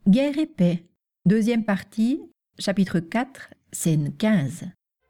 Guerre et paix, deuxième partie, chapitre 4, scène 15.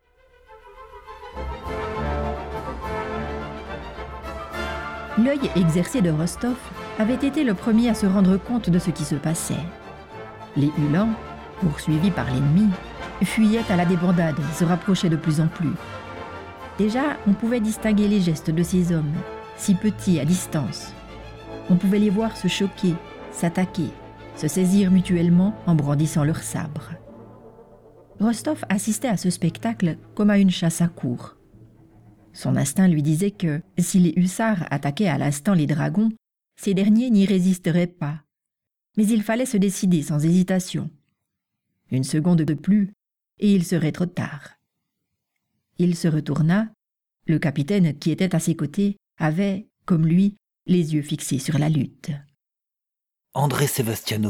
L'œil exercé de Rostov avait été le premier à se rendre compte de ce qui se passait. Les Uhlans, poursuivis par l'ennemi, fuyaient à la débandade et se rapprochaient de plus en plus. Déjà, on pouvait distinguer les gestes de ces hommes, si petits à distance. On pouvait les voir se choquer, s'attaquer, se saisir mutuellement en brandissant leurs sabres. Rostov assistait à ce spectacle comme à une chasse à courre. Son instinct lui disait que, si les hussards attaquaient à l'instant les dragons, ces derniers n'y résisteraient pas. Mais il fallait se décider sans hésitation. Une seconde de plus, et il serait trop tard. Il se retourna. Le capitaine qui était à ses côtés avait, comme lui, les yeux fixés sur la lutte. « André Sévastianovitch »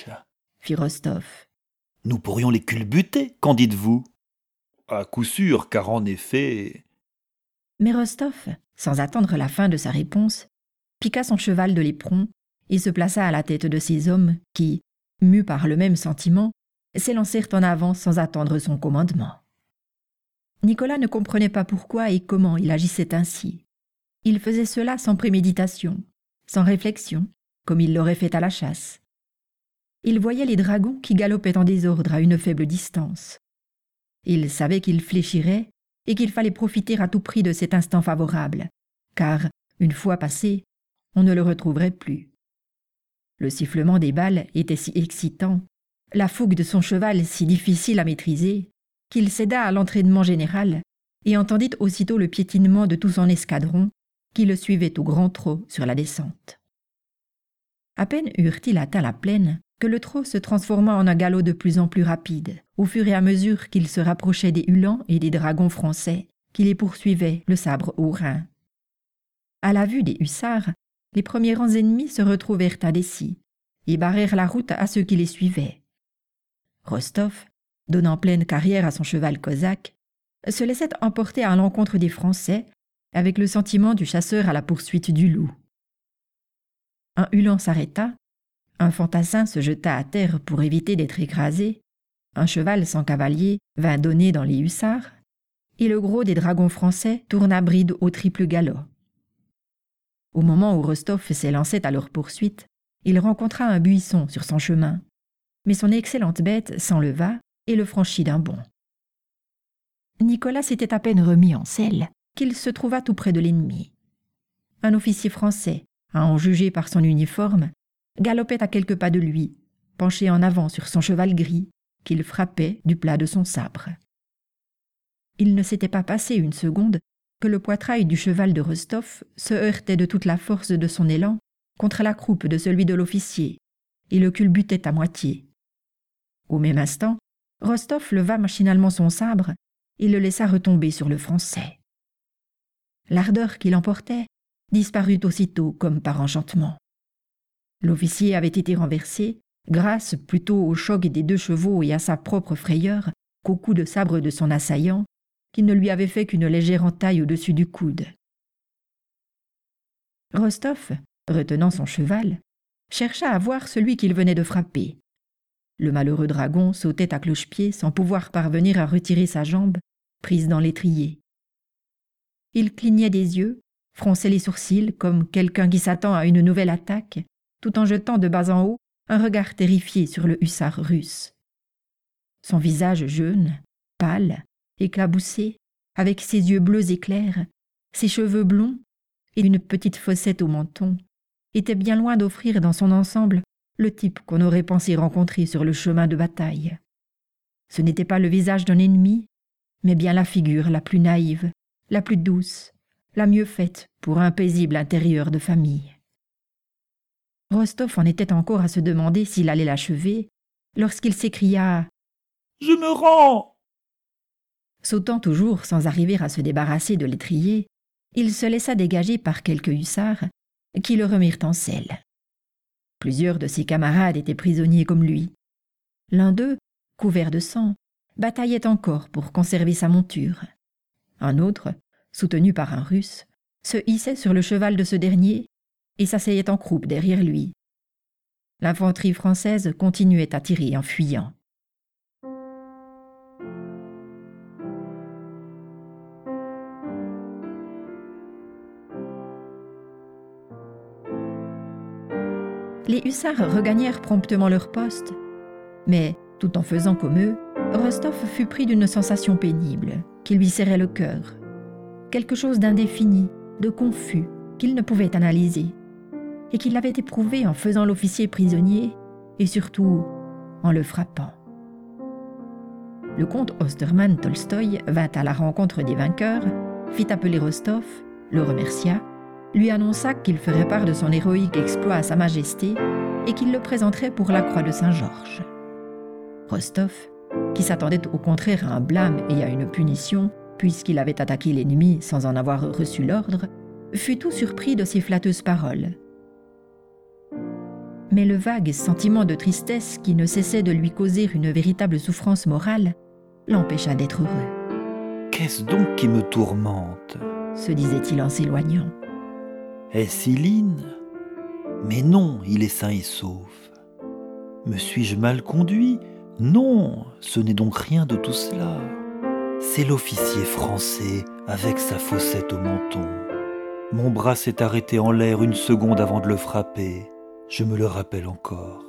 fit Rostov. « Nous pourrions les culbuter, qu'en dites-vous » ? À coup sûr, car en effet... Mais Rostov, sans attendre la fin de sa réponse, piqua son cheval de l'éperon et se plaça à la tête de ces hommes qui, mus par le même sentiment, s'élancèrent en avant sans attendre son commandement. Nicolas ne comprenait pas pourquoi et comment il agissait ainsi. Il faisait cela sans préméditation, sans réflexion, comme il l'aurait fait à la chasse. Il voyait les dragons qui galopaient en désordre à une faible distance. Il savait qu'ils fléchiraient et qu'il fallait profiter à tout prix de cet instant favorable, car, une fois passé, on ne le retrouverait plus. Le sifflement des balles était si excitant, la fougue de son cheval si difficile à maîtriser, qu'il céda à l'entraînement général et entendit aussitôt le piétinement de tout son escadron qui le suivait au grand trot sur la descente. À peine eurent-ils atteint la plaine que le trot se transforma en un galop de plus en plus rapide, au fur et à mesure qu'ils se rapprochaient des Uhlans et des dragons français qui les poursuivaient le sabre au rein. À la vue des hussards, les premiers rangs ennemis se retrouvèrent indécis et barrèrent la route à ceux qui les suivaient. Rostov, donnant pleine carrière à son cheval cosaque, se laissait emporter à l'encontre des Français avec le sentiment du chasseur à la poursuite du loup. Un Uhlan s'arrêta, un fantassin se jeta à terre pour éviter d'être écrasé, un cheval sans cavalier vint donner dans les hussards, et le gros des dragons français tourna bride au triple galop. Au moment où Rostov s'élançait à leur poursuite, il rencontra un buisson sur son chemin, mais son excellente bête s'enleva et le franchit d'un bond. Nicolas s'était à peine remis en selle qu'il se trouva tout près de l'ennemi. Un officier français, à en juger par son uniforme, galopait à quelques pas de lui, penché en avant sur son cheval gris, qu'il frappait du plat de son sabre. Il ne s'était pas passé une seconde que le poitrail du cheval de Rostov se heurtait de toute la force de son élan contre la croupe de celui de l'officier et le culbutait à moitié. Au même instant, Rostov leva machinalement son sabre et le laissa retomber sur le Français. L'ardeur qui l'emportait disparut aussitôt comme par enchantement. L'officier avait été renversé, grâce plutôt au choc des deux chevaux et à sa propre frayeur qu'au coup de sabre de son assaillant, qui ne lui avait fait qu'une légère entaille au-dessus du coude. Rostov, retenant son cheval, chercha à voir celui qu'il venait de frapper. Le malheureux dragon sautait à cloche-pied sans pouvoir parvenir à retirer sa jambe, prise dans l'étrier. Il clignait des yeux, fronçait les sourcils comme quelqu'un qui s'attend à une nouvelle attaque, tout en jetant de bas en haut un regard terrifié sur le hussard russe. Son visage jaune, pâle, éclaboussé, avec ses yeux bleus et clairs, ses cheveux blonds et une petite fossette au menton, était bien loin d'offrir dans son ensemble le type qu'on aurait pensé rencontrer sur le chemin de bataille. Ce n'était pas le visage d'un ennemi, mais bien la figure la plus naïve, la plus douce, la mieux faite pour un paisible intérieur de famille. Rostov en était encore à se demander s'il allait l'achever, lorsqu'il s'écria « Je me rends !» Sautant toujours sans arriver à se débarrasser de l'étrier, il se laissa dégager par quelques hussards qui le remirent en selle. Plusieurs de ses camarades étaient prisonniers comme lui. L'un d'eux, couvert de sang, bataillait encore pour conserver sa monture. Un autre, soutenu par un Russe, se hissait sur le cheval de ce dernier et s'asseyait en croupe derrière lui. l'infanterie française continuait à tirer en fuyant. Les hussards regagnèrent promptement leur poste, mais, tout en faisant comme eux, Rostov fut pris d'une sensation pénible qui lui serrait le cœur. Quelque chose d'indéfini, de confus, qu'il ne pouvait analyser, et qu'il avait éprouvé en faisant l'officier prisonnier, et surtout en le frappant. Le comte Osterman Tolstoï vint à la rencontre des vainqueurs, fit appeler Rostov, le remercia, lui annonça qu'il ferait part de son héroïque exploit à Sa Majesté et qu'il le présenterait pour la croix de Saint-Georges. Rostov, qui s'attendait au contraire à un blâme et à une punition, puisqu'il avait attaqué l'ennemi sans en avoir reçu l'ordre, fut tout surpris de ces flatteuses paroles. Mais le vague sentiment de tristesse qui ne cessait de lui causer une véritable souffrance morale l'empêcha d'être heureux. « Qu'est-ce donc qui me tourmente ?» se disait-il en s'éloignant. Est-ce Iline ? Mais non, il est sain et sauf. Me suis-je mal conduit ? Non, ce n'est donc rien de tout cela. C'est l'officier français avec sa fossette au menton. Mon bras s'est arrêté en l'air une seconde avant de le frapper. Je me le rappelle encore.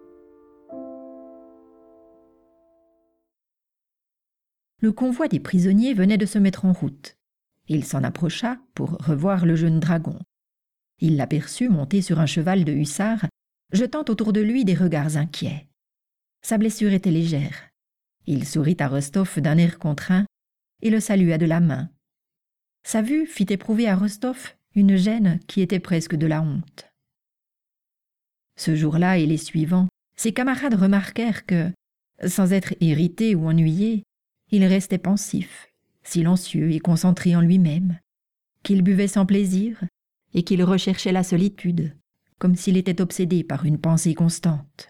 Le convoi des prisonniers venait de se mettre en route. Il s'en approcha pour revoir le jeune dragon. Il l'aperçut monté sur un cheval de hussard, jetant autour de lui des regards inquiets. Sa blessure était légère. Il sourit à Rostov d'un air contraint et le salua de la main. Sa vue fit éprouver à Rostov une gêne qui était presque de la honte. Ce jour-là et les suivants, ses camarades remarquèrent que, sans être irrité ou ennuyé, il restait pensif, silencieux et concentré en lui-même, qu'il buvait sans plaisir et qu'il recherchait la solitude, comme s'il était obsédé par une pensée constante.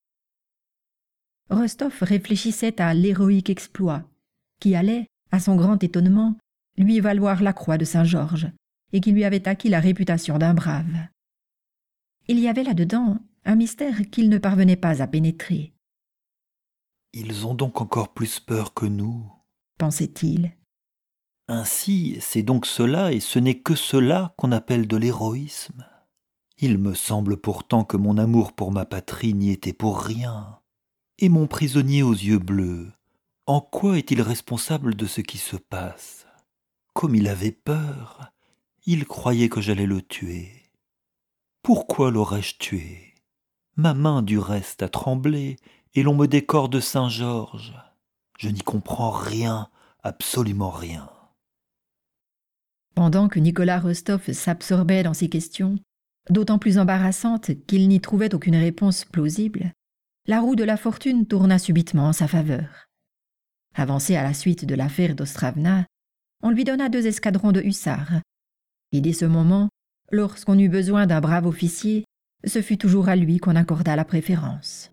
Rostov réfléchissait à l'héroïque exploit qui allait, à son grand étonnement, lui valoir la croix de Saint-Georges et qui lui avait acquis la réputation d'un brave. Il y avait là-dedans un mystère qu'il ne parvenait pas à pénétrer. « Ils ont donc encore plus peur que nous, » pensait-il. Ainsi, c'est donc cela et ce n'est que cela qu'on appelle de l'héroïsme. Il me semble pourtant que mon amour pour ma patrie n'y était pour rien. Et mon prisonnier aux yeux bleus, en quoi est-il responsable de ce qui se passe ? Comme il avait peur, il croyait que j'allais le tuer. Pourquoi l'aurais-je tué ? Ma main du reste a tremblé et l'on me décore de Saint-Georges. Je n'y comprends rien, absolument rien. Pendant que Nicolas Rostov s'absorbait dans ces questions, d'autant plus embarrassantes qu'il n'y trouvait aucune réponse plausible, la roue de la fortune tourna subitement en sa faveur. Avancé à la suite de l'affaire d'Ostravna, on lui donna 2 escadrons de hussards. Et dès ce moment, lorsqu'on eut besoin d'un brave officier, ce fut toujours à lui qu'on accorda la préférence.